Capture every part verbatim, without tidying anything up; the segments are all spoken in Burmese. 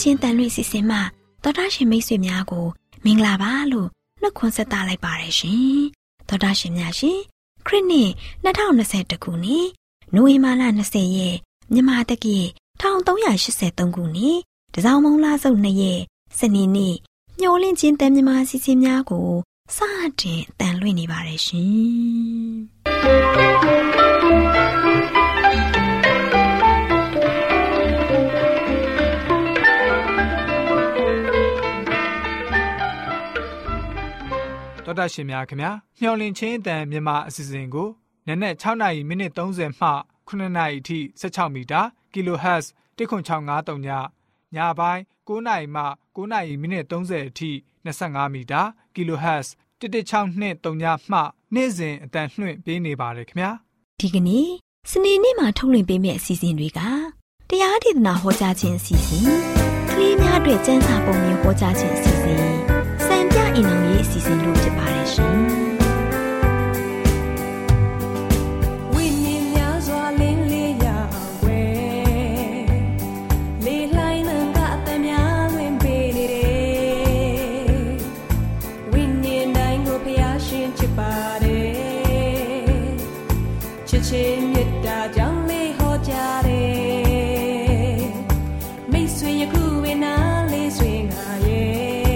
ချင်းတန်လွင့်စီစဉ်မှာတော်တာရှင်မိတ်ဆွေများကိုမင်္ဂလာပါလို့နှုတ်ခွန်းဆက်သလိုက်ပါရရှင်တော်တာရှင်များရှင်ခရစ်နှစ်၂၀၂၁ခုနှစ်နိုဝင်ဘာလ၂၀ရက်မြန်မာတက္ကရာ၁၃၈၃ခုနှစ်တစောင်းမုံလစုပ်၂ရက်စနေနေ့ညှိုးလင်းချင်းတန်မြန်မာစီစဉ်များကိုစတင်တန်လွင့်နေပါရရှင်တော်တာရှင်များခင်ဗျာမျှော်လင့်ခြင်းအတန်မြန်မာအစီအစဉ်ကိုနနက်၆နာရီမိနစ်၃၀မှခုနှစ်နာရီအထိ၁၆မီတာ kilohertz ၁ခွန်၆၅၃ညညပိုင်း၉နာရီမှ၉နာရီမိနစ်၃၀အထိ၂၅မီတာ kilohertz ၁၁၆၂၃ညမှနေ့စဉ်အတန်လွှင့်ပေးနေပါတယ်ခင်ဗျာဒီကနေ့စနေနေ့မှာထုတ်လွှင့်ပေးမယ့်အစီအစဉ်တွေကတရားဒေသနာဟောကြားခြင်းအစီအစဉ်ကလေးများအတွက်ကျမ်းစာပုံမြင်ဟောကြားခြင်းအစီအစဉ်စံပြအိမ်တော်ရေးအစီအစဉ်တို့ဖြစ်ပါတယ်ရှင်ဝိညာဉ်များစွာလင်းလေးရဝဲလေးလှိုင်းနှံကအသက်များလွင်ပေးနေတယ်ဝိညာဉ်တိုင်းကိုဖျားရှင်ချစ်ပါတယ်ချစ်ချင်းမြတ်တာကြောင့်လေးဟောကြားတယ်မိတ်ဆွေယခုဝေနာလေးဆွေငါရဲ့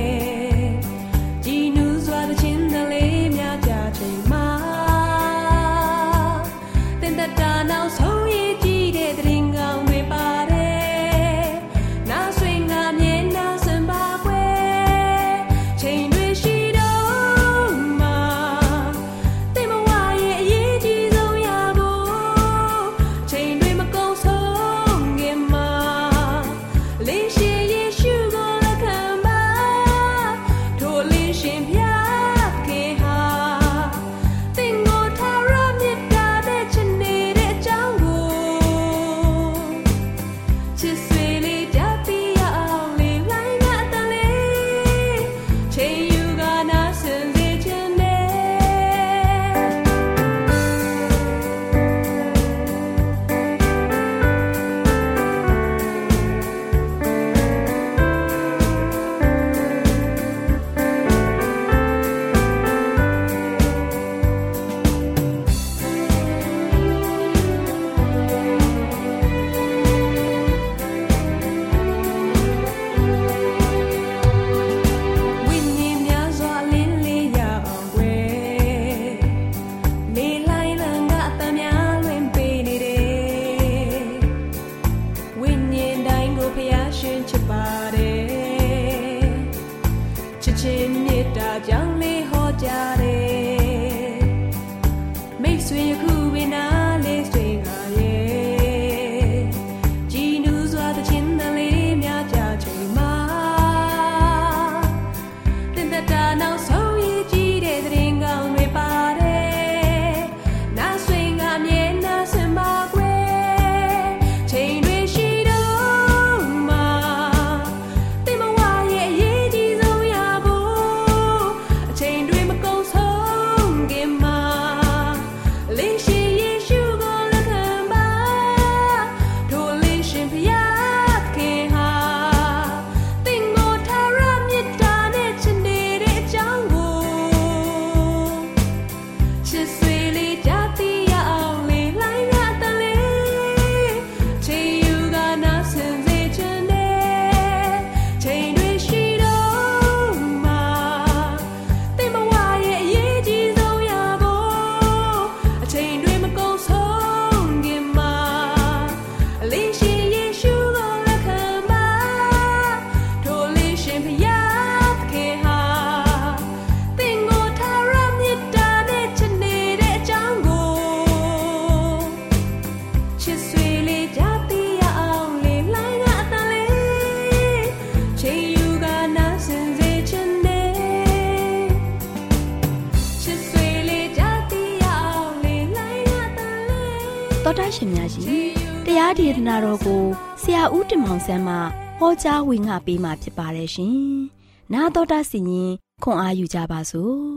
တော်တာရှင်များရှင်တရားဒေသနာတော်ကိုဆရာဦးတင်မောင်ဆန်းမှဟောကြားဝင်ငါပေးมาဖြစ်ပါတယ်ရှင်။နာတော်တာစီရင်ခွန်အားယူကြပါစို့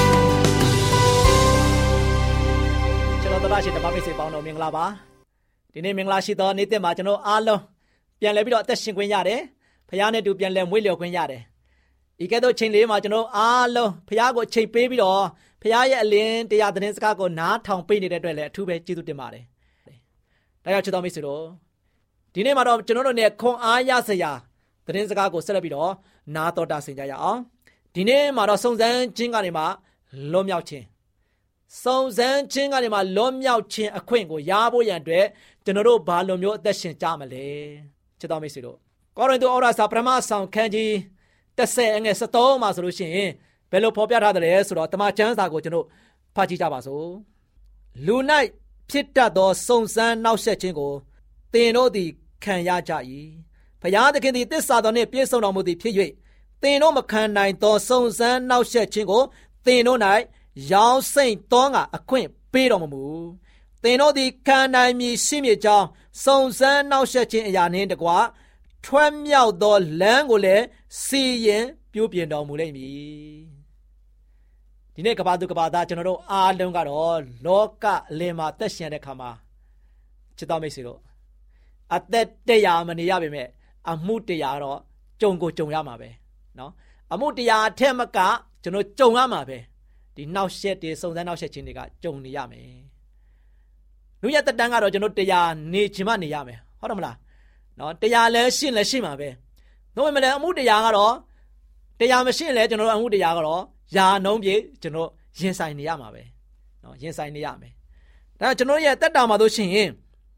။ကျွန်တော်တော်တာရှင်ဓမ္မမိတ်ဆွေပေါင်းတော်မင်္ဂလာပါဒီနေ့မင်္ဂလာရှိသောနေ့မှာကျွန်တော်အားလုံးပြန်လည်ပြီးတော့အသက်ရှင်ခွင့်ရတယ်ဖခင်နဲ့တူပြန်လည်မွေးလျော်ခွင့်ရတယ်ဤကဲ့သို့ချိန်လေးမှာကျွန်တော်အားလုံးဖခင်ကိုချိန်ပေးပြီးတော့ဖခင်ရဲ့အလင်းတရားသတင်းစကားကိုနားထောင်ပေးနေတဲ့အတွက်လည်းအထူးပဲကျေးဇူးတင်ပါတယ်ဒါကြောင့်ချစ်တော်မိတ်ဆွေတို့ဒီနေ့မှာတော့ကျွန်တော်တို့နဲ့ခွန်အားရစရာသတင်းစကားကိုဆက်လက်ပြီးတော့နားတော်တာဆင်ကြရအောင်ဒီနေ့မှာတော့စုံစမ်းခြင်းကနေမှလွတ်မြောက်ခြင်းစုံစမ်းခြင်းကနေမှလွတ်မြောက်ခြင်းအခွင့်ကိုရဖို့ရန်အတွက်ကျွန်တော်တို့ဘာလိုမျိုးအသက်ရှင်ကြမလဲချစ်တော်မိတ်ဆွေတို့ကောရိန္သုဩဝါဒစာပထမဆောင်ခန်းကြီးတစ်ဆယ်အငယ်သုံးမှာဆိုလို့ရှိရင်ဘယ်လိုဖော်ပြထားသလဲဆိုတော့တမန်ကျမ်းစာကိုကျွန်တော်ဖတ်ကြည့်ကြပါစို့လူ၌ဖြစ်တတ်သောစုံစမ်းနှောက်ယှက်ခြင်းကိုသင်တို့သည်ခံရကြ၏ဘုရားသခင်သည်သစ္စာတော်နှင့်ပြည့်စုံတော်မူသည်ဖြစ်၍သင်တို့မခံနိုင်သောစုံစမ်းနှောက်ယှက်ခြင်းကိုသင်တို့၌ရောင်းစိတ်သောငါအခွင့်ပေးတော်မမူသင်တို့သည်ခံနိုင်မည်ရှိမည်ကြောင်းစုံစမ်းနှောက်ယှက်ခြင်းအရာနှင့်တကွထွက်မြောက်သောလမ်းကိုလည်းစီရင်ပြုပြင်တော်မူလိမ့်မည်ဒီနေ့ကဘာသူကဘာသားကျွန်တော်တို့အားလုံးကတော့လောကအလင်းမှာသက်ရှင်တဲ့ခါမှာချစ်တော်မိတ်ဆွေတို့အသက်တရားမနေရပါနဲ့အမှုတရားတော့ကြုံကိုကြုံရမှာပဲเนาะအမှုတရားအထက်မကကျွန်တော်ကြုံရမှာပဲဒီနှောက်ယှက်တွေစုံစမ်းနှောက်ယှက်ခြင်းတွေကကြုံနေရမယ်လူရဲ့တက်တန်းကတော့ကျွန်တော်တရားနေချင်မှနေရမယ်ဟုတ်တယ်မလားเนาะတရားလည်းရှင်းလည်းရှင်းမှာပဲတို့မလဲအမှုတရားကတော့တရားမရှင်းလဲကျွန်တော်အမှုတရားကတော့ယာနှုံးပြေကျွန်တော်ရင်ဆိုင်နေရမှာပဲเนาะရင်ဆိုင်နေရမယ်ဒါကျွန်တော်ရဲ့တက်တာမှာတို့ရှိရင်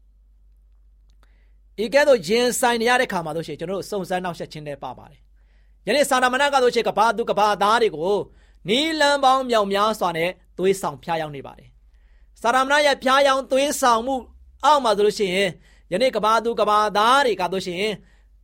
ဤကဲ့သို့ရင်ဆိုင်နေရတဲ့ခါမှာတို့ရှိရင်ကျွန်တော်တို့စုံစမ်းနှောက်ယှက်ခြင်းတွေပါပါတယ်ယနေ့စာရမဏေကတို့ရှိကဘာသူကဘာသားတွေကိုနီလန်းပေါင်းမြောက်များစွာနဲ့သွေးဆောင်ဖျားယောင်းနေပါတယ်စာရမဏေရဲ့ဖျားယောင်းသွေးဆောင်မှုအောက်မှာဆိုလို့ရှိရင်ယနေ့ကဘာသူကဘာသားတွေကတို့ရှိရင်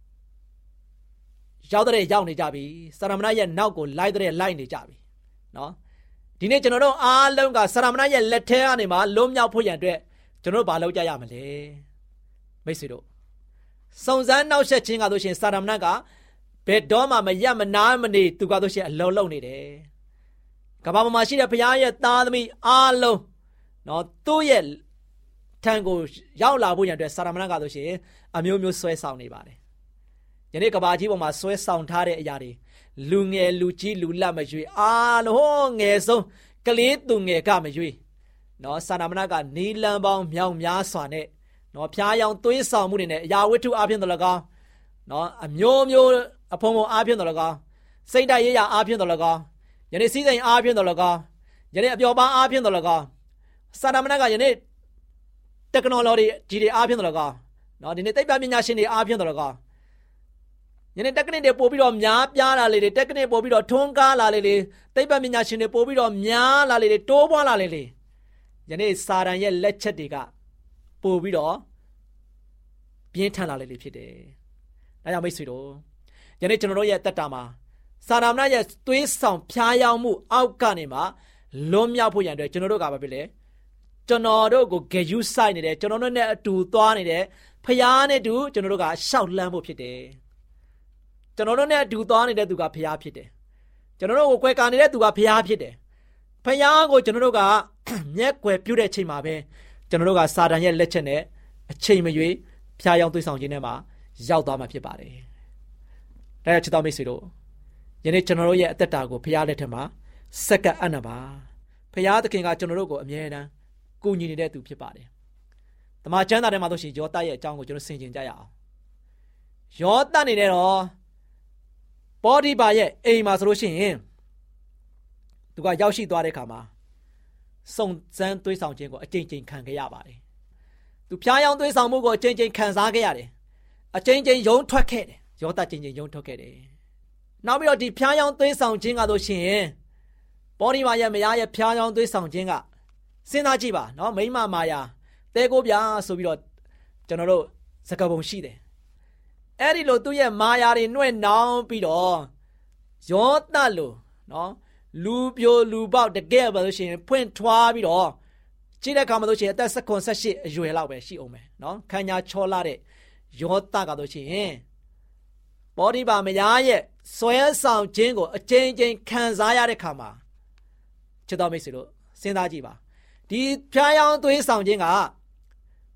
ရောက်တဲ့ရောက်နေကြပြီစာရမဏေရဲ့နောက်ကိုလိုက်တဲ့လိုက်နေကြပြီเนาะဒီနေ့ကျွန်တော်တို့အားလုံးကစာရမဏေရဲ့လက်ထဲကနေမှလွတ်မြောက်ဖို့ရန်အတွက်ကျွန်တော်တို့ဘာလုပ်ကြရမလဲမိတ်ဆွေတို့စုံစမ်းနှောက်ယှက်ခြင်းကတို့ရှိရင်စာရမဏေကဘယ်တော့မှမရမနာမနေသူကတို့ရှိရင်အလုံးလုံးနေတယ်ကမ္ဘာပေါ်မှာရှိတဲ့ဘုရားရဲ့သားသမီးအားလုံးเนาะသူ့ရဲ့ထံကိုရောက်လာဖို့ရန်အတွက်စာရမဏေကတို့ရှိရင်အမျိုးမျိုးဆွဲဆောင်နေပါတယ်ယနေ့ကမ္ဘာကြီးပေါ်မှာဆွဲဆောင်ထားတဲ့အရာတွေလူငယ်လူကြီးလူလတ်မရွေးအားလုံးငယ်ဆုံးကလေးသူငယ်ကမရွေးเนาะစာရမဏေကနီလန်းပေါင်းမြောက်များစွာနဲ့เนาะဖျားယောင်သွေးဆောင်မှုတွေနဲ့အရာဝတ္ထုအားဖြင့်တော်၎င်းเนาะအမျိုးမျိုးအဖုံဖုံအားဖြင့်တော်၎င်းစိတ်တိုက်ရရအားဖြင့်တော်၎င်းယနေ့စည်းစိမ်အားဖြင့်တော်၎င်းယနေ့အပျော်ပါအားဖြင့်တော်၎င်းစာရမဏေကယနေ့ technology ကြီးတွေအားဖြင့်တော်၎င်းเนาะဒီနေ့သိပ္ပံပညာရှင်တွေအားဖြင့်တော်၎င်းယနေ့ technique တွေပို့ပြီးတော့များပြားလာလေလေ technique ပို့ပြီးတော့ထွန်းကားလာလေလေသိပ္ပံပညာရှင်တွေပို့ပြီးတော့များလာလေလေတိုးပွားလာလေလေယနေ့စာရန်ရဲ့လက်ချက်တွေကပို့ပြီးတော့ပြင်းထန်လာလေလေဖြစ်တယ်။ဒါကြောင့်မိတ်ဆွေတို့ယနေ့ကျွန်တော်တို့ရဲ့တက်တာမှာစာရမဏေရဲ့သွေးဆောင်ဖျားယောင်းမှုအောက်ကနေမှလွန်မြောက်ဖို့ရန်အတွက်ကျွန်တော်တို့ကဘာဖြစ်လဲကျွန်တော်တို့ကိုဂယုစိုက်နေတယ်ကျွန်တော်တို့နဲ့အတူသွားနေတယ်ဖျားနဲ့တူကျွန်တော်တို့ကရှောက်လန်းဖို့ဖြစ်တယ်ကျွန်တော်တို့နဲ့အတူသွားနေတဲ့သူကဖျားဖြစ်တယ်ကျွန်တော်တို့ကိုကွယ်ကာနေတဲ့သူကဖျားဖြစ်တယ်ဖျားကိုကျွန်တော်တို့ကမျက်ကွယ်ပြုတဲ့ချိန်မှာပဲကျွန်တော်တို့ကစာတန်ရဲ့လက်ချက်နဲ့အချိန်မရွေးဖျားယောင်းသွေးဆောင်ခြင်းထဲမှာရောက်သွားမှာဖြစ်ပါတယ်ဒါကြောင့်ချစ်တော်မိတ်ဆွေတို့ယနေ့ကျွန်တော်တို့ရဲ့အသက်တာကိုဖျားလက်ထက်မှာစက္ကန့်အနံပါဖျားသခင်ကကျွန်တော်တို့ကိုအမြဲတမ်းကူညီနေတဲ့သူဖြစ်ပါတယ်တမန်ကျမ်းစာထဲမှာဆိုရှင်ယောသရဲ့အကြောင်းကိုကျွန်တော်ဆင်ခြင်ကြရအောင်ယောသနေနဲ့တော့ပေါတိပါရဲ့အိမ်မှာဆိုလို့ရှိရင်သူကရောက်ရှိသွားတဲ့အခါမှာစုံစမ်းသွေးဆောင်ခြင်းကိုအကြိမ်ကြိမ်ခံခဲ့ရပါတယ်သူဖျားယောင်းသွေးဆောင်မှုကိုအကြိမ်ကြိမ်ခံစားခဲ့ရတယ်အကြိမ်ကြိမ်ယုံထွက်ခဲ့တယ်ယောသကြိမ်ကြိမ်ယုံထွက်ခဲ့တယ်နောက်ပြီးတော့ဒီဖျားယောင်းသွေးဆောင်ခြင်းကဆိုရှင်ပေါတိပါရဲ့မယားရဲ့ဖျားယောင်းသွေးဆောင်ခြင်းကစဉ်းစားကြည့်ပါနော်မိမမာယာတဲကိုပြဆိုပြီးတော့ကျွန်တော်တို့စကားပုံရှိတယ်အဲ့ဒီလိုသူ့ရဲ့မာယာတွေနှွဲ့နှောင်းပြီးတော့ယောသလိုနော်လူပြိုလူပေါက်တကယ်ပါလို့ရှိရင်ဖွင့်ထွားပြီးတော့ကြည့်တဲ့အခါမှာလို့ရှိရင်အသက်၁၇ ၁၈အရွယ်လောက်ပဲရှိအောင်မယ်နော်ခန္ဓာချောလာတဲ့ယောသကလို့ရှိရင်ပေါတိပါမယားရဲ့ဆွဲဆောင်ခြင်းကိုအကျဉ်းချင်းခံစားရတဲ့ခါမှာချစ်တော်မိတ်ဆွေတို့စဉ်းစားကြည့်ပါဒီဖျားယောင်းသွေးဆောင်ခြင်းက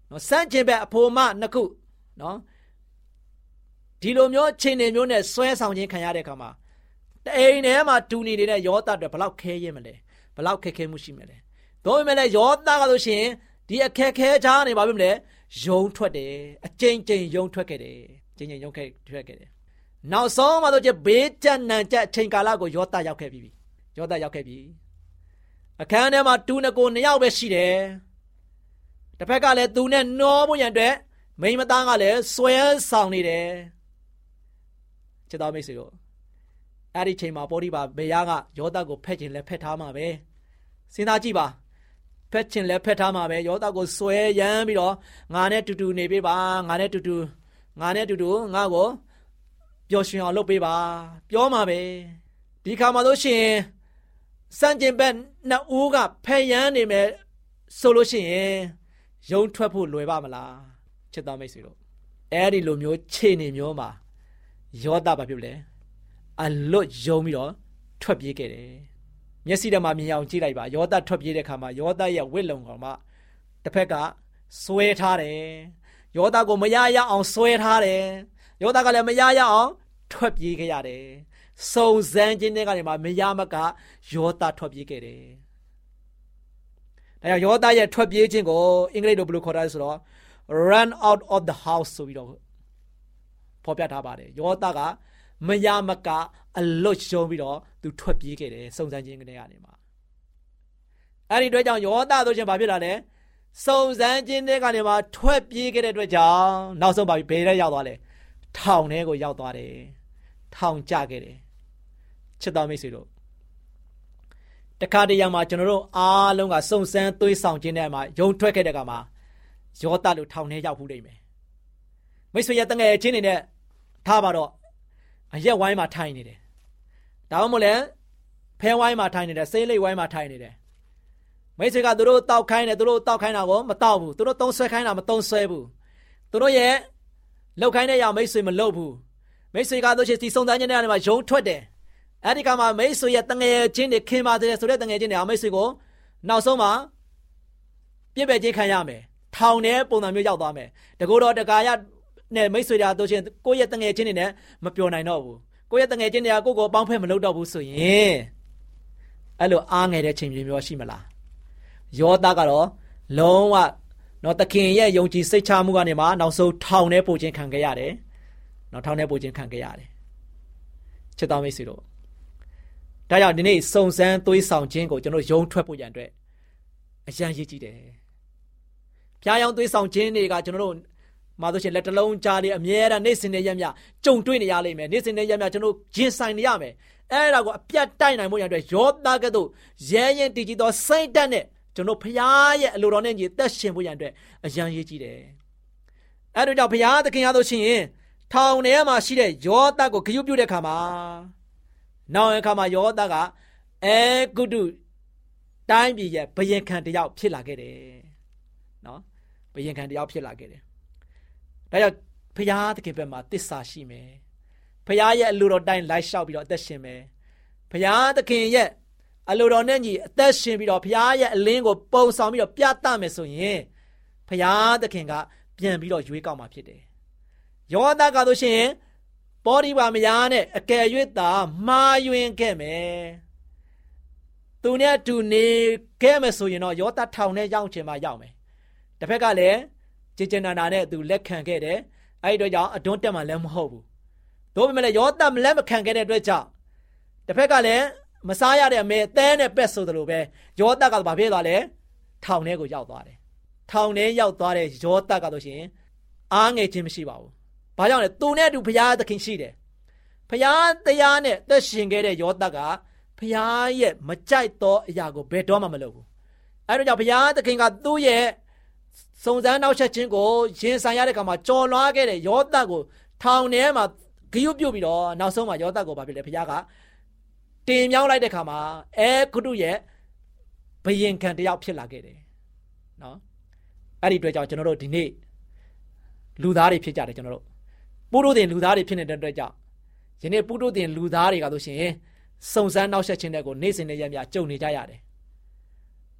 နော်စန့်ကျင်ဘက်အဖို့မနှစ်ခုနော်ဒီလိုမျိုးအခြေအနေမျိုးနဲ့ဆွဲဆောင်ခြင်းခံရတဲ့အခါမှာတအိမ်ထဲမှာတူနေနေတဲ့ယောသအတွက်ဘလောက်ခဲရင်မလဲဘလောက်ခက်ခဲမှုရှိမလဲဒါပေမဲ့လည်းယောသကဆိုရှင်ဒီအခက်ခဲချားနေပါပြီမလဲယုံထွက်တယ်အကျဉ်းချင်းယုံထွက်ခဲ့တယ်ကျဉ်းချင်းယုံခဲ့ထွက်ခဲ့တယ်နောက်ဆုံးမှတော့ကျဘေးကြံနံကြအချိန်ကာလကိုယောသရောက်ခဲ့ပြီယောသရောက်ခဲ့ပြီအခန်းထဲမှာတူနကိုနှစ်ယောက်ပဲရှိတယ်တစ်ဖက်ကလည်းသူနဲ့နှောဖို့ရန်အတွက်မိန်းမသားကလည်းဆွဲဆောင်နေတယ်ချစ်တော်မိတ်ဆွေတို့အဲ့ဒီချိန်မှာပေါတိပါဘေယားကယောသကိုဖက်ချင်လဲဖက်ထားမှာပဲစဉ်းစားကြည့်ပါဖက်ချင်လဲဖက်ထားမှာပဲယောသကိုဆွဲရမ်းပြီးတော့ငါနဲ့တူတူနေပေးပါငါနဲ့တူတူငါနဲ့တူတူငါ့ကိုပျော်ရွှင်အောင်လုပ်ပေးပါပြောမှာပဲဒီခါမှာလို့ရှိရင်စံကျင်ဘက်နှစ်ဦးကဖက်ရမ်းနေမယ်ဆိုလို့ရှိရင်ယုံထွက်ဖို့လွယ်ပါမလားချစ်တော်မိတ်ဆွေတို့အဲ့ဒီလိုမျိုးခြေနေမျိုးမှာယောသဘာဖြစ်လဲအလွတ်ယုံပြီးတော့ထွက်ပြေးခဲ့တယ်မျက်စိထဲမှာမြင်အောင်ကြည့်လိုက်ပါယောသထွက်ပြေးတဲ့ခါမှာယောသရဲ့ဝိလုံကောင်မှတစ်ဖက်ကဆွဲထားတယ်ယောသကိုမရရအောင်ဆွဲထားတယ်ယောသကလည်းမရရအောင်ထွက်ပြေးခဲ့ရတယ်စုံစမ်းခြင်းတွေကနေမှမရမကယောသထွက်ပြေးခဲ့တယ်ဒါကြောင့်ယောသရဲ့ထွက်ပြေးခြင်းကိုအင်္ဂလိပ်လိုဘယ်လိုခေါ်တာလဲဆိုတော့ run out of the house ဆိုပြီးတော့ဖော်ပြထားပါတယ်ယောသကမရမကအလွတ်ရှုံးပြီးတော့သူထွက်ပြေးခဲ့တယ်စုံစမ်းခြင်းတွေကနေမှာအဲ့ဒီအတွက်ကြောင့်ယောသဆိုခြင်းဘာဖြစ်လာလဲစုံစမ်းခြင်းတွေကနေမှာထွက်ပြေးခဲ့တဲ့အတွက်ကြောင့်နောက်ဆုံးဘာဖြစ်ဘယ်ထဲရောက်သွားလဲထောင်ထဲကိုရောက်သွားတယ်ထောင်ကျခဲ့တယ်ချစ်တော်မိတ်ဆွေတို့တခါတရံမှာကျွန်တော်တို့အားလုံးကစုံစမ်းသွေးဆောင်ခြင်းတွေမှာယုံထွက်ခဲ့တဲ့ကမှာယောသလိုထောင်ထဲရောက်ဖို့နေမယ်မိတ်ဆွေရဲ့တငယ်ချင်းတွေနဲ့ထားပါတော့အရက်ဝိုင်းမှာထိုင်နေတယ်ဒါမှမဟုတ်လဲဖဲဝိုင်းမှာထိုင်နေတယ်ဆေးလိပ်ဝိုင်းမှာထိုင်နေတယ်မိတ်ဆွေကသူတို့တောက်ခိုင်းတယ်သူတို့တောက်ခိုင်းတာကိုမတောက်ဘူးသူတို့သုံးဆွဲခိုင်းတာမသုံးဆွဲဘူးသူတို့ရဲ့လောက်ခိုင်းတဲ့ရမိတ်ဆွေမလုပ်ဘူးမိတ်ဆွေကတို့ချစ်စီစုံစမ်းခြင်းတွေကနေမှယုံထွက်တယ်အဲ့ဒီကမှာမိတ်ဆွေရဲ့တငယ်ချင်းတွေခင်ပါတယ်ဆိုတဲ့တငယ်ချင်းတွေအမိတ်ဆွေကိုနောက်ဆုံးမှာပြစ်ပယ်ခြင်းခံရမယ်ထောင်ထဲပုံစံမျိုးရောက်သွားမယ်တကူတော်တကာရနဲ့မိတ်ဆွေတွေတို့ချင်းကိုယ့်ရဲ့တငယ်ချင်းတွေနဲ့မပျော်နိုင်တော့ဘူးကိုယ့်ရဲ့တငယ်ချင်းတွေကကိုယ့်ကိုပေါင်းဖက်မလုပ်တော့ဘူးဆိုရင်အဲ့လိုအားငယ်တဲ့ချိန်မျိုးမျိုးရှိမလားယောသကတော့လုံးဝတော့သခင်ရဲ့ယုံကြည်စိတ်ချမှုကနေမှနောက်ဆုံးထောင်ထဲပို့ခြင်းခံခဲ့ရတယ်နောက်ထောင်ထဲပို့ခြင်းခံခဲ့ရတယ်ချစ်တော်မိတ်ဆွေတို့ဒါကြောင့်ဒီနေ့စုံစမ်းသွေးဆောင်ခြင်းကိုကျွန်တော်ယုံထွက်ဖို့ရန်အတွက်အရန်ရည်ကြည်တယ်ဖျားယောင်းသွေးဆောင်ခြင်းတွေကကျွန်တော်တို့မှာဆိုရှင်လက်တလုံးကြားလေးအမြဲတမ်းနေ့စဉ်နဲ့ရက်မြကြုံတွေ့နေရလိမ့်မယ်နေ့စဉ်နဲ့ရက်မြကျွန်တော်ရင်ဆိုင်နေရမယ်အဲ့ဒါကိုအပြတ်တိုက်နိုင်ဖို့ရန်အတွက်ယောသကဲ့သို့ရဲရင်တည်ကြည်သောစိတ်ဓာတ်နဲ့ကျွန်တော်ဖျားရဲ့အလိုတော်နဲ့ညီသက်ရှင်ဖို့ရန်အတွက်အရန်ရည်ကြည်တယ်အဲ့ဒါကြောင့်ဖျားသခင်ရလို့ရှိရင်ထောင်ထဲမှာရှိတဲ့ယောသကိုဂရုပြုတဲ့အခါမှာနောက်အခါမှာယောသကအဲဂုတုတိုင်းပြည်ရဲ့ဘယင်ခံတယောက်ဖြစ်လာခဲ့တယ်နော်ဘယင်ခံတယောက်ဖြစ်လာခဲ့တယ်ဒါကြောင့်ဖျားသခင်ဘက်မှာတစ္ဆာရှိမယ်ဖျားရဲ့အလိုတော်တိုင်းလိုက်လျှောက်ပြီးတော့အသက်ရှင်မယ်ဖျားသခင်ရဲ့အလိုတော်နဲ့ညီအသက်ရှင်ပြီးတော့ဖျားရဲ့အလင်းကိုပုံဆောင်ပြီးတော့ပြသမယ်ဆိုရင်ဖျားသခင်ကပြန်ပြီးတော့ရွေးကောက်မှာဖြစ်တယ်ယောသကဆိုရှင်ပေါတိပါမယားနဲ့အကယ်၍သာမှားယွင်းခဲ့မယ်သူနဲ့အတူနေခဲ့မယ်ဆိုရင်တော့ယောသထောင်ထဲရောက်ချင်မှရောက်မယ်တစ်ဖက်ကလည်းကြည်ကျင်နာနာနဲ့သူလက်ခံခဲ့တယ်အဲ့ဒီတော့ကြောင့်အဒွန်းတက်မှလည်းမဟုတ်ဘူးဒါပေမဲ့လည်းယောသမလက်မခံခဲ့တဲ့အတွက်ကြောင့်တစ်ဖက်ကလည်းမစားရတဲ့အမေသဲနဲ့ပက်ဆိုသလိုပဲယောသကဘာဖြစ်သွားလဲထောင်ထဲကိုရောက်သွားတယ်ထောင်ထဲရောက်သွားတဲ့ယောသကဆိုရှင်အားငယ်ခြင်းမရှိပါဘူးဘာကြောင့်လဲသူနဲ့အတူဘုရားသခင်ရှိတယ်ဘုရားတရားနဲ့သက်ရှင်ခဲ့တဲ့ယောသကဘုရားရဲ့မကြိုက်သောအရာကိုဘယ်တော့မှမလုပ်ဘူးအဲ့တော့ကြောင့်ဘုရားသခင်ကသူ့ရဲ့စုံစမ်းနောက်ဆက်ခြင်းကိုရင်ဆိုင်ရတဲ့အခါမှာကြော်လွှားခဲ့တဲ့ယောသကိုထောင်ထဲမှာဂရုပြုပြီးတော့နောက်ဆုံးမှာယောသကိုဘာဖြစ်လဲဘုရားကတင်မြောင်းလိုက်တဲ့အခါမှာအဲဂုတုရဲ့ဘယင်ခံတယောက်ဖြစ်လာခဲ့တယ်နော်အဲ့ဒီအတွက်ကြောင့်ကျွန်တော်တို့ဒီနေ့လူသားတွေဖြစ်ကြတယ်ကျွန်တော်တို့ပုရုသင်လူသားတွေဖြစ်နေတဲ့အတွက်ကြောင့်ယနေ့ပုရုသင်လူသားတွေကဆိုရှင်စုံစမ်းနောက်ဆက်ခြင်းတွေကိုနေ့စဉ်နဲ့ရက်မြကြုံနေကြရတယ်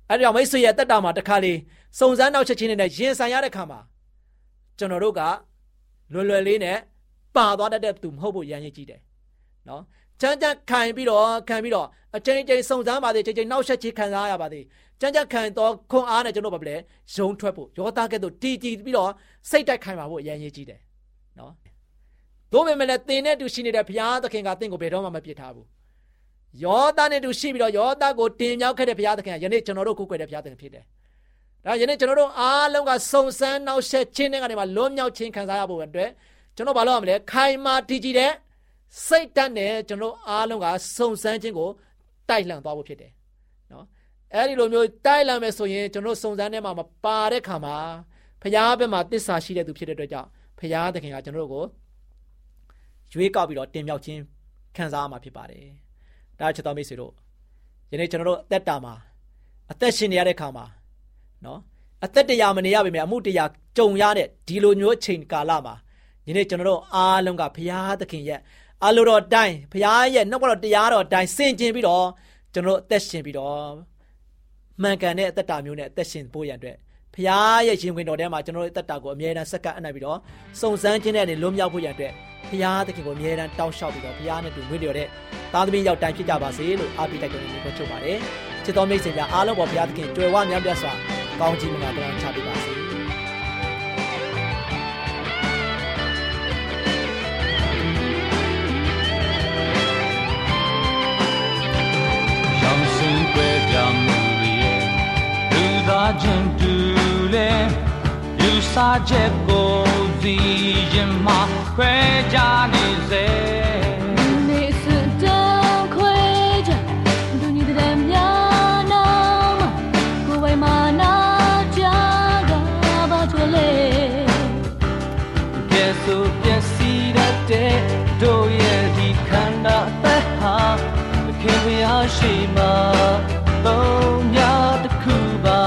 အဲ့ဒါကြောင့်မိတ်ဆွေရဲ့တက်တာမှာတစ်ခါလေစုံစမ်းနောက်ချက်ချင်းနဲ့ရင်ဆိုင်ရတဲ့ခါမှာကျွန်တော်တို့ကလွယ်လွယ်လေးနဲ့ပါသွားတတ်တဲ့သူမဟုတ်ဖို့ရန်ရည်ကြည့်တယ်နော်ချမ်းချမ်းခံပြီးတော့ခံပြီးတော့အချိန်ချင်းစုံစမ်းပါသေးချိန်ချင်းနောက်ဆက်ချင်းခံစားရပါသေးချမ်းချမ်းခံတော့ခွန်အားနဲ့ကျွန်တော်ဘာလဲရုံထွက်ဖို့ယောသားကဲ့သို့တီတီပြီးတော့စိတ်တိုက်ခိုင်ပါဖို့ရန်ရည်ကြည့်တယ်နော်သို့ပေမဲ့လည်းသင်နဲ့တူရှိနေတဲ့ဘုရားသခင်ကသင်ကိုဘယ်တော့မှမပြစ်ထားဘူးယောသားနဲ့တူရှိပြီးတော့ယောသားကိုတင်မြောက်ခဲ့တဲ့ဘုရားသခင်ကယနေ့ကျွန်တော်တို့ကိုးကွယ်တဲ့ဘုရားသခင်ဖြစ်တယ်ဒါယနေ့ကျွန်တော်တို့အားလုံးကစုံစမ်းနောက်ဆက်ချင်းတွေကနေမှလွန်မြောက်ခြင်းခံစားရဖို့အတွက်ကျွန်တော်ဘာလို့ရမလဲခိုင်မာတည်ကြည်တဲ့စိတ်ဓာတ်နဲ့ကျွန်တော်အားလုံးကစုံစမ်းခြင်းကိုတိုက်လှန်သွားဖို့ဖြစ်တယ်နော်အဲ့ဒီလိုမျိုးတိုက်လှန်မယ်ဆိုရင်ကျွန်တော်စုံစမ်းထဲမှာမပါတဲ့ခါမှာဘုရားဘက်မှာတစ္ဆာရှိတဲ့သူဖြစ်တဲ့အတွက်ကြောင့်ဘုရားသခင်ကကျွန်တော်တို့ကိုရွေးကောက်ပြီးတော့တင်မြောက်ခြင်းခံစားရမှာဖြစ်ပါတယ်ဒါချစ်တော်မိတ်ဆွေတို့ယနေ့ကျွန်တော်တို့အသက်တာမှာအသက်ရှင်နေရတဲ့ခါမှာနော်အသက်တရားမနေရပါမယ်အမှုတရားကြုံရတဲ့ဒီလိုမျိုးချိန်ကာလမှာယနေ့ကျွန်တော်တို့အားလုံးကဘုရားသခင်ရဲ့အလိုတော်တိုင်းဘုရားရဲ့နှုတ်ကတော်တရားတော်တိုင်းဆင်ခြင်ပြီးတော့ကျွန်တော်တို့အသက်ရှင်ပြီးတော့မှန်ကန်တဲ့အသက်တာမျိုးနဲ့အသက်ရှင်ဖို့ရန်အတွက်ဘုရားရဲ့ရှင်ခွင်တော်ထဲမှာကျွန်တော်တို့အသက်တာကိုအမြဲတမ်းစက္ကန့်အနှံ့ပြီးတော့စုံစမ်းခြင်းနဲ့လွတ်မြောက်ဖို့ရန်အတွက်ဘုရားသခင်ကိုအမြဲတမ်းတောင်းလျှောက်ပြီးတော့ဘုရားနဲ့တူဝိလျော်တဲ့သားသမီးရောက်တိုင်းဖြစ်ကြပါစေလို့အားပေးတိုက်တွန်းနေချုပ်ပါတယ်ချစ်တော်မိတ်ဆွေများအားလုံးပေါ်ဘုရားသခင်ကြွယ်ဝများပြတ်စွာကောင်းချီးမင်္ဂလာတောင်းချပေးပါစေခြင်းတူလေယူဆချက်ကိုစီရင်မှာခွဲကြနေစေနေစတဲ့ခွဲကြဒုနီတဲ့များနာကိုယ်ပိုင်မာနာကြကဘာချလေကဲဆိုပြစီတဲ့တို့ရဲ့ဒီခန္ဓာအသက်ဟာခင်ဗျာရှိမှာတော့ညတခုပါ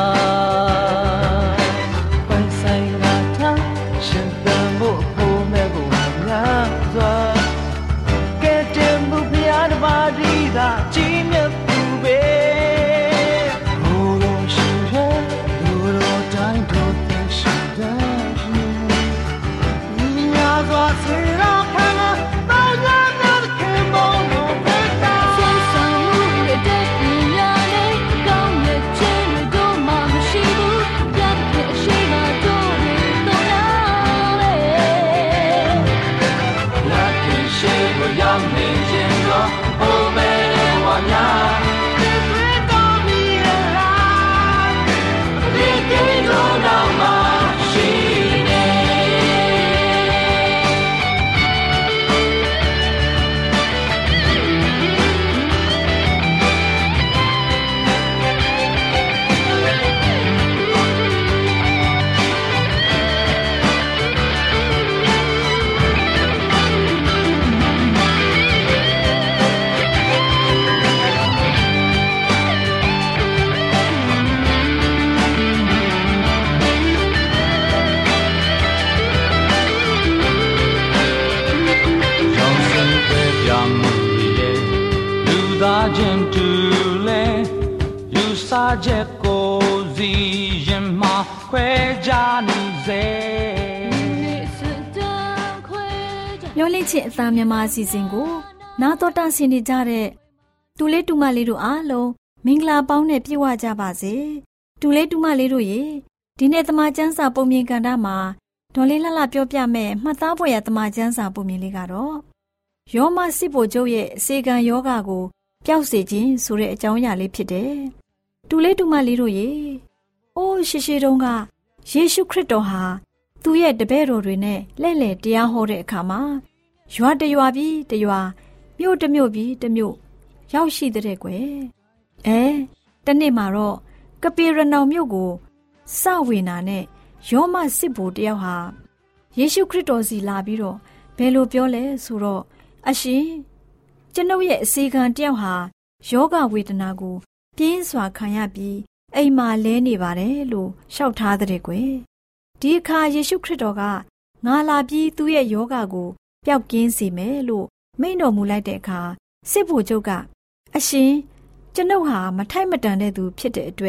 ကြီးမြတ်သူပဲဘိုးတော်ရှိတဲ့ဘိုးတော်တိုင်းတော်သိရှိတဲ့ညီညာစွာဆွေတော်ခံတောင်းရတဲ့ခင်မောင်တော်ပဲဆက်ဆံမှုရဲ့တဲ့ပညာနဲ့ကောင်းတဲ့ခြင်းတို့မှမရှိဘူးပြတ်တဲ့အရှိမတို့တော်ရလေလာခင်ရှိကိုရောက်နေခြင်းတော့ဘိုးမဲYeah. ခြင်းတူလေယူဆချက်ကိုစီရင်မှာခွဲကြနေစေမျောလင့်ချစ်အသားမြန်မာအစီအစဉ်ကိုနာတော်တာဆင်နေကြတဲ့တူလေးတူမလေးတို့အားလုံးမင်္ဂလာပေါင်းနဲ့ပြည့်ဝကြပါစေတူလေးတူမလေးတို့ရေဒီနေ့သမာကျမ်းစာပုံမြင်ကန်တာမှာဒေါ်လေးလှလှပြောပြမယ်မှတ်သားဖွယ်ရသမာကျမ်းစာပုံမြင်လေးကတော့ယောမစစ်ဗိုလ်ချုပ်ရဲ့အစေခံယောဂကိုပျောက်စေခြင်းဆိုတဲ့အကြောင်းအရာလေးဖြစ်တယ်။တူလေးတူမလေးတို့ရေအိုးရှိရှိတုန်းကယေရှုခရစ်တော်ဟာသူ့ရဲ့တပည့်တော်တွေနဲ့လှည့်လည်တရားဟောတဲ့အခါမှာရွာတရွာပြီးတရွာမြို့တစ်မြို့ပြီးတစ်မြို့ရောက်ရှိတဲ့ကွယ်။အဲတနေ့မှာတော့ကပေရနောင်မြို့ကိုစဝေနာနဲ့ယောမစစ်ဗိုလ်တယောက်ဟာယေရှုခရစ်တော်စီလာပြီးတော့ဘယ်လိုပြောလဲဆိုတော့အရှင်ကျွန်ုပ်ရဲ့အစီခံတယောက်ဟာယောဂဝေဒနာကိုပြင်းစွာခံရပြီးအိမ်မှာလဲနေပါတယ်လို့လျှောက်ထားတဲ့ကွယ်ဒီအခါယေရှုခရစ်တော်ကငါလာပြီးသူ့ရဲ့ယောဂကိုပျောက်ကင်းစေမယ်လို့မိန့်တော်မူလိုက်တဲ့အခါစစ်ဗိုလ်ချုပ်ကအရှင်ကျွန်ုပ်ဟာမထိုက်မတန်တဲ့သူဖြစ်တဲ့အတွက်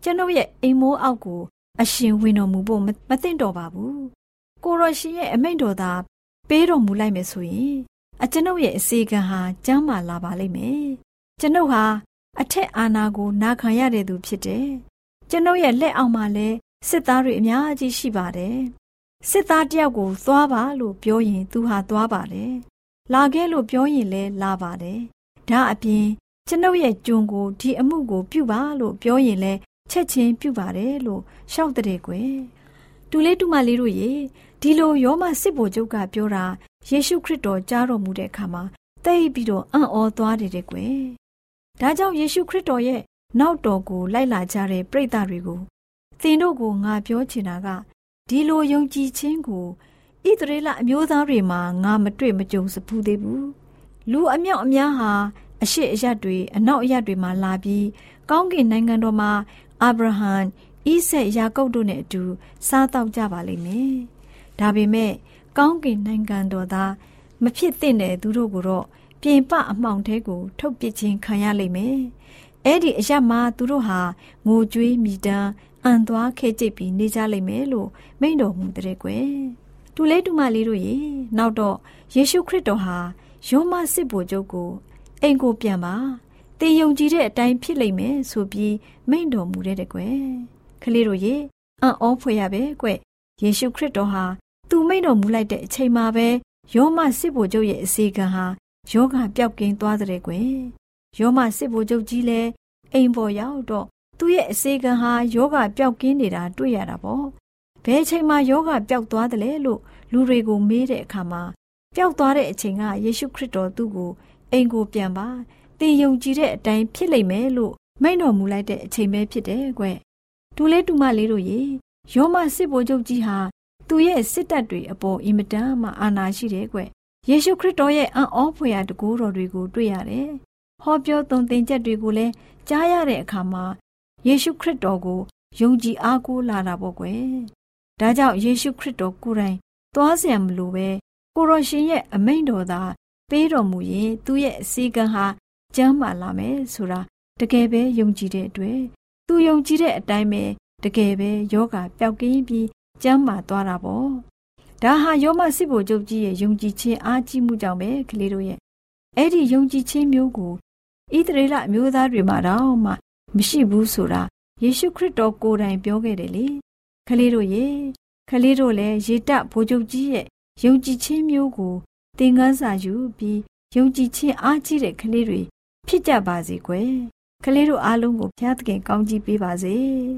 ကျွန်ုပ်ရဲ့အိမ်မိုးအောက်ကိုအရှင်ဝင်တော်မူဖို့မသင့်တော်ပါဘူးကိုရောရှင်ရဲ့အမိန့်တော်သာပေးတော်မူလိုက်မယ်ဆိုရင်အကျွန်ုပ်ရဲ့အစီကံဟာကျမ်းမာလာပါလိမ့်မယ်ကျွန်ုပ်ဟာအထက်အာဏာကိုနာခံရတဲ့သူဖြစ်တယ်ကျွန်ုပ်ရဲ့လက်အောက်မှာလည်းစစ်သားတွေအများကြီးရှိပါတယ်စစ်သားတယောက်ကိုသွားပါလို့ပြောရင်သူဟာသွားပါတယ်လာခဲ့လို့ပြောရင်လည်းလာပါတယ်ဒါအပြင်ကျွန်ုပ်ရဲ့ကျွန်ကိုဒီအမှုကိုပြုပါလို့ပြောရင်လည်းချက်ချင်းပြုပါတယ်လို့ရှောက်တဲ့ကွယ်တူလေးတူမလေးတို့ရေဒီလိုယောမစစ်ဗိုလ်ချုပ်ကပြောတာယေရှုခရစ်တော်ကြားတော်မူတဲ့အခါမှာတိတ်ပြီးတော့အံ့ဩသွားတယ်တဲ့ကွယ်ဒါကြောင့်ယေရှုခရစ်တော်ရဲ့နောက်တော်ကိုလိုက်လာကြတဲ့ပရိသတ်တွေကိုသင်တို့ကိုငါပြောချင်တာကဒီလိုယုံကြည်ခြင်းကိုဣသရေလအမျိုးသားတွေမှာငါမတွေ့မကြုံစဖူးသေးဘူးလူအမြောက်အများဟာအရှိအယတ်တွေအနောက်အယတ်တွေမှာလာပြီးကောင်းကင်နိုင်ငံတော်မှာအာဗြဟံဣဆက်ယာကုပ်တို့နဲ့အတူစားတောက်ကြပါလိမ့်မယ်ဒါပေမဲ့ကောင်းကင်နိုင်ငံတော်သားမဖြစ်သင့်တဲ့သူတို့ကိုတော့ပြင်ပအမှောင်ထဲကိုထုတ်ပစ်ခြင်းခံရလိမ့်မယ်အဲ့ဒီအယတ်မှာသူတို့ဟာငိုကြွေးမိတမ်းအံသွားခဲကျိတ်ပြီးနေကြလိမ့်မယ်လို့မိန့်တော်မူတဲ့ကွယ်တူလေးတူမလေးတို့ရေနောက်တော့ယေရှုခရစ်တော်ဟာယောမစစ်ဗိုလ်ချုပ်ကိုအိမ်ကိုပြန်ပါသင်ယုံကြည်တဲ့အတိုင်းဖြစ်လိမ့်မယ်ဆိုပြီးမိန့်တော်မူတဲ့ကွယ်ကလေးတို့ရေအံ့ဩဖွယ်ရပဲကွယေရှုခရစ်တော်ဟာသူမိန့်တော်မူလိုက်တဲ့အချိန်မှာပဲယောမစစ်ဗိုလ်ချုပ်ရဲ့အစီကံဟာယောဂပျောက်ကင်းသွားတဲ့ကွယ်ယောမစစ်ဗိုလ်ချုပ်ကြီးလည်းအိမ်ပေါ်ရောက်တော့သူ့ရဲ့အစီကံဟာယောဂပျောက်ကင်းနေတာတွေ့ရတာပေါ့ဘယ်အချိန်မှာယောဂပျောက်သွားတယ်လဲလို့လူတွေကိုမေးတဲ့အခါမှာပျောက်သွားတဲ့အချိန်ကယေရှုခရစ်တော်သူ့ကိုအိမ်ကိုပြန်ပါသင်ယုံကြည်တဲ့အတိုင်းဖြစ်လိမ့်မယ်လို့မိန့်တော်မူလိုက်တဲ့အချိန်ပဲဖြစ်တယ်ကွတူလေးတူမလေးတို့ရေယောမစစ်ဗိုလ်ချုပ်ကြီးဟာသူရဲ့စစ်တပ်တွေအပေါ်အင်မတန်မှအာဏာရှိတယ်ကွယေရှုခရစ်တော်ရဲ့အံ့ဩဖွယ်ရာတကူတော်တွေကိုတွေ့ရတယ်ဟောပြောသွန်သင်ချက်တွေကိုလည်းကြားရတဲ့အခါမှာယေရှုခရစ်တော်ကိုယုံကြည်အားကိုးလာတာပေါ့ကွယ်ဒါကြောင့်ယေရှုခရစ်တော်ကိုယ်တိုင်သွားစရာမလိုပဲကိုရောရှင်ရဲ့အမိန့်တော်သာပေးတော်မူရင်သူ့ရဲ့အစီကံဟာကျမ်းမာလာမယ်ဆိုတာတကယ်ပဲယုံကြည်တဲ့အတွက်သူယုံကြည်တဲ့အတိုင်းပဲတကယ်ပဲယောဂပျောက်ကင်းပြီးကျမ်းမာသွားတာပေါ့ဒါဟာယောမစစ်ဗိုလ်ချုပ်ကြီးရဲ့ယုံကြည်ခြင်းအားကြီးမှုကြောင့်ပဲကလေးတို့ရဲ့အဲ့ဒီယုံကြည်ခြင်းမျိုးကိုဣသရေလအမျိုးသားတွေမှာတော့မှမရှိဘူးဆိုတာယေရှုခရစ်တော်ကိုယ်တိုင်ပြောခဲ့တယ်လေကလေးတို့ရေကလေးတို့လည်းယေတဗိုလ်ချုပ်ကြီးရဲ့ယုံကြည်ခြင်းမျိုးကိုသင်ခန်းစာယူပြီးယုံကြည်ခြင်းအားကြီးတဲ့ကလေးတွေဖြစ်ကြပါစေကွယ်ကလေးတို့အားလုံးကိုဘုရားသခင်ကောင်းချီးပေးပါစေ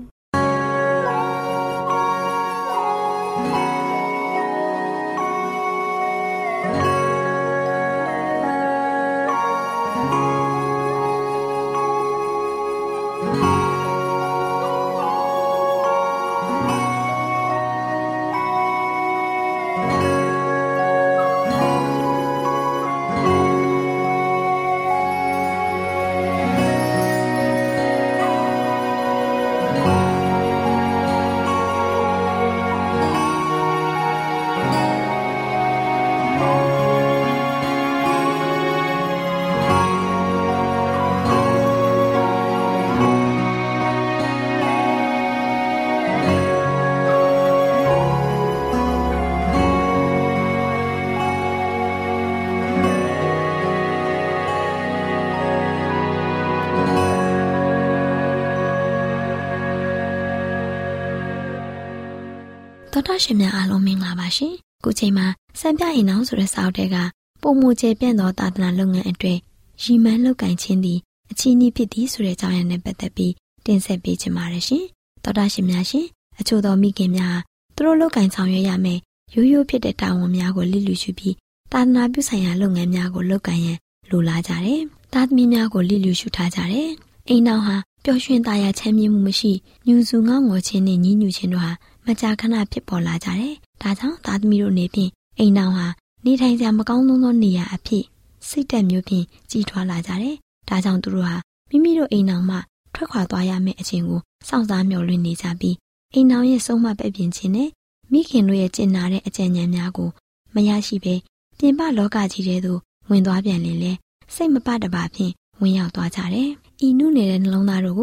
တော်တော်ရှင်များအားလုံးမင်္ဂလာပါရှင်။ခုချိန်မှာစံပြအိမ်အောင်ဆိုတဲ့စာအုပ်ထဲကပုံမူကျေပြန့်သောသာသနာလုပ်ငန်းအတွက်ရည်မှန်းလုပ်ကိုင်ခြင်းသည်အချီးနှီးဖြစ်သည်ဆိုတဲ့အကြောင်းအရာနဲ့ပတ်သက်ပြီးတင်ဆက်ပေးချင်ပါတယ်ရှင်။တော်တော်ရှင်များရှင်အချို့သောမိခင်များသူတို့လုပ်ကိုင်ဆောင်ရွက်ရမယ်ရိုးရိုးဖြစ်တဲ့တာဝန်များကိုလိလူရှုပြီးသာသနာပြုဆိုင်ရာလုပ်ငန်းများကိုလုပ်ကိုင်ရန်လိုလားကြတယ်။သားသမီးများကိုလိလူရှုထားကြတယ်။အိမ်နောက်ဟာပျော်ရွှင်သားရချမ်းမြေ့မှုမရှိညူစုငေါငေါခြင်းနဲ့ညီးညူခြင်းတို့ဟာမကြာခဏဖြစ်ပေါ်လာကြတယ်။ဒါကြောင့်သားသမီးတို့နေဖြင့်အိမ်နောက်ဟာနေထိုင်စရာမကောင်းသောနေရာအဖြစ်စိတ်တက်မျိုးဖြင့်ကြီးထွားလာကြတယ်။ဒါကြောင့်သူတို့ဟာမိမိတို့အိမ်နောက်မှထွက်ခွာသွားရမယ့်အချိန်ကိုစောင့်စားမျှော်လင့်နေကြပြီးအိမ်နောက်ရဲ့ဆုံးမပဲ့ပြင်ခြင်းနဲ့မိခင်တို့ရဲ့ကျင့်နာတဲ့အကြံဉာဏ်များကိုမရရှိဘဲပြင်ပလောကကြီးထဲသို့ဝင်သွားပြန်လင်လဲစိတ်မပတပါဖြင့်ဝင်ရောက်သွားကြတယ်။ဤနုနယ်တဲ့နှလုံးသားတို့ကို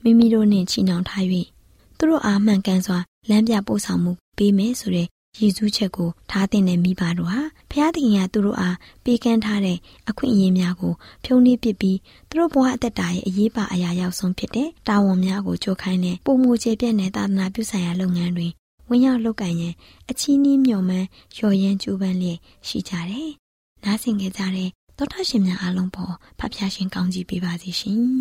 မိမိတို့နှင့်ချီနှောင်ထား၍သူတို့အားမှန်ကန်စွာလမ်းပြပို့ဆောင်မှုပေးမယ်ဆိုတဲ့ရည်စူးချက်ကိုထားတဲ့မိဘတို့ဟာဖျားသခင်ကသူတို့အားပေးကမ်းထားတဲ့အခွင့်အရေးများကိုဖြုံးနှိပ်ပစ်ပြီးသူတို့ဘဝအသက်တာရဲ့အရေးပါအရာရောက်ဆုံးဖြစ်တဲ့တာဝန်များကိုကြိုးခိုင်းတဲ့ပုံမှုကျေပြည့်တဲ့သာသနာပြုဆိုင်ရာလုပ်ငန်းတွေဝင်ရောက်လုပ်ကိုင်ရင်အချီးနှီးမျှော်မှန်းလျော်ရမ်းကြိုးပမ်းလျက်ရှိကြတယ်။နားဆင်ကြကြတဲ့သောတာရှင်များအားလုံးပေါ်ဖဖျားရှင်ကောင်းကြီးပေးပါစေရှင်။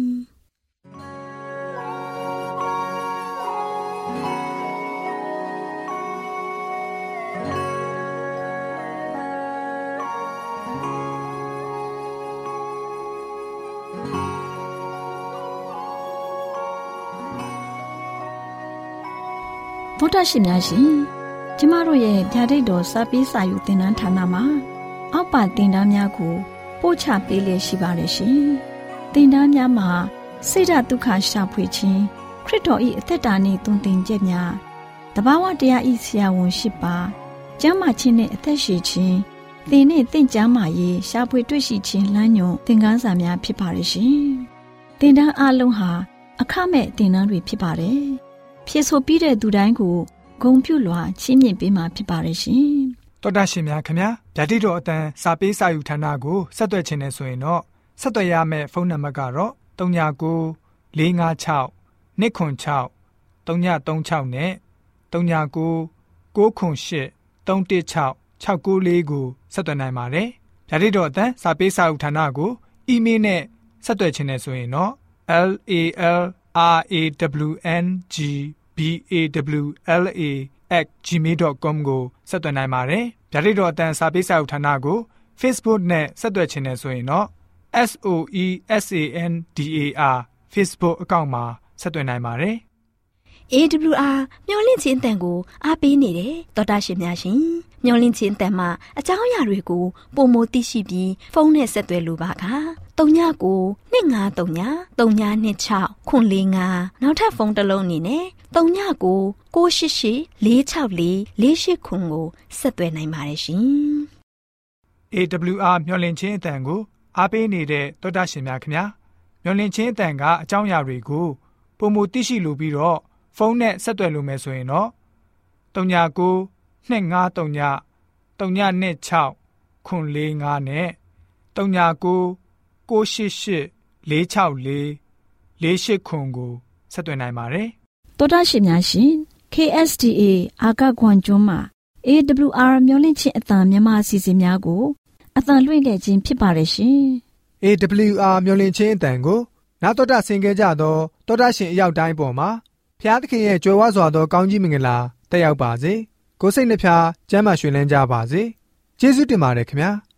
သောတာရှင်များရှင်ကျမတို့ရဲ့ဗျာဒိတ်တော်စာပေးစာယူသင်တန်းဌာနမှာအောက်ပါသင်တန်းများကိုပို့ချပေးလျက်ရှိပါတယ်ရှင်သင်တန်းများမှာစိတ်ဓာတ်ဒုက္ခရှာဖွေခြင်းခရစ်တော်၏အသက်တာနှင့်တုန်တင်ချက်များတဘာဝတရား၏ဆရာဝန်ရှိပါကျမ်းမာခြင်းနှင့်အသက်ရှည်ခြင်းသင်နှင့်သင်ကျမ်းမာရေးရှာဖွေတွေ့ရှိခြင်းလမ်းညွန်သင်ခန်းစာများဖြစ်ပါတယ်ရှင်သင်တန်းအလုံးဟာအခမဲ့သင်တန်းတွေဖြစ်ပါတယ်ဖြစ်ဆိုပြီးတဲ့သူတိုင်းကိုဂုဏ်ပြုလွှာချီးမြှင့်ပေးမှာဖြစ်ပါတယ်ရှင်။တော်တာရှင်များခင်ဗျာဗျာဒိတ်တော်အတန်းစာပေးစာယူဌာနကိုဆက်သွယ်ခြင်းနဲ့ဆိုရင်တော့ဆက်သွယ်ရမယ့်ဖုန်းနံပါတ်ကတော့၃၉၉ ၄၅၆ ၂ခွန်၆ ၃၃၆နဲ့၃၉၉ ၉ခွန်၈ ၃၁၆ ၆၉၄ကိုဆက်သွယ်နိုင်ပါတယ်။ဗျာဒိတ်တော်အတန်းစာပေးစာယူဌာနကိုအီးမေးလ်နဲ့ဆက်သွယ်ခြင်းနဲ့ဆိုရင်တော့ L A L R A W N G B A W L A at gmail dot com ကိုဆက်သွယ်နိုင်ပါတယ်။ဗျာဒိတ်တော်အတန်းစာပေးစာယူဌာနကို Facebook နဲ့ဆက်သွယ်ခြင်းနဲ့ဆိုရင်တော့ S O E S A N D A R Facebook အကောင့်မှာဆက်သွယ်နိုင်ပါတယ်။ A W R မျော်လင့်ခြင်းအတန်ကိုအားပေးနေတယ်သောတာရှင်များရှင်မျော်လင့်ခြင်းအတန်မှာအကြောင်းအရာတွေကိုပုံမသိရှိပြီးဖုန်းနဲ့ဆက်သွယ်လိုပါက၃ညကို၂၅၃ည၃ည၂၆ခွန်၄၅နောက်ထပ်ဖုန်းတစ်လုံးအနေနဲ့၃ညကို၉၈၈၄၆၄၄၈ခွန်ကိုဆက်သွယ်နိုင်ပါတယ်ရှင် A W R မျော်လင့်ခြင်းအတန်ကိုအားပေးနေတဲ့သောတာရှင်များခင်ဗျာမျော်လင့်ခြင်းအတန်ကအကြောင်းအရာတွေကိုပုံမသိရှိလိုပြီးတော့ဖုန်းနဲ့ဆက်သွယ်လို့မယ်ဆိုရင်တော့၃ညကို၂၅၃ည၃ည၂၆ခွန်၄၅နဲ့၃ညကို၉၈၈၄၆၄၄၈ခွန်ကိုဆက်သွင်းနိုင်ပါတယ်။သောတာရှင်များရှင် K S D A အာကခွန်ကျွန်းမှာ A W R မျိုးလင့်ချင်းအတန်မြန်မာအစီအစဉ်များကိုအတန်လွှင့်ခဲ့ခြင်းဖြစ်ပါတယ်ရှင်။ A W R မျိုးလင့်ချင်းအတန်ကိုနာတော်တာဆင်ခဲ့ကြသောသောတာရှင်အရောက်တိုင်းပေါ်မှာဖျားသခင်ရဲ့ကြွယ်ဝစွာသောကောင်းကြီးမင်္ဂလာတက်ရောက်ပါစေ။ကိုယ်စိတ်နှဖျားကျမ်းမာရွှင်လန်းကြပါစေ။ကျေးဇူးတင်ပါတယ်ခင်ဗျာ။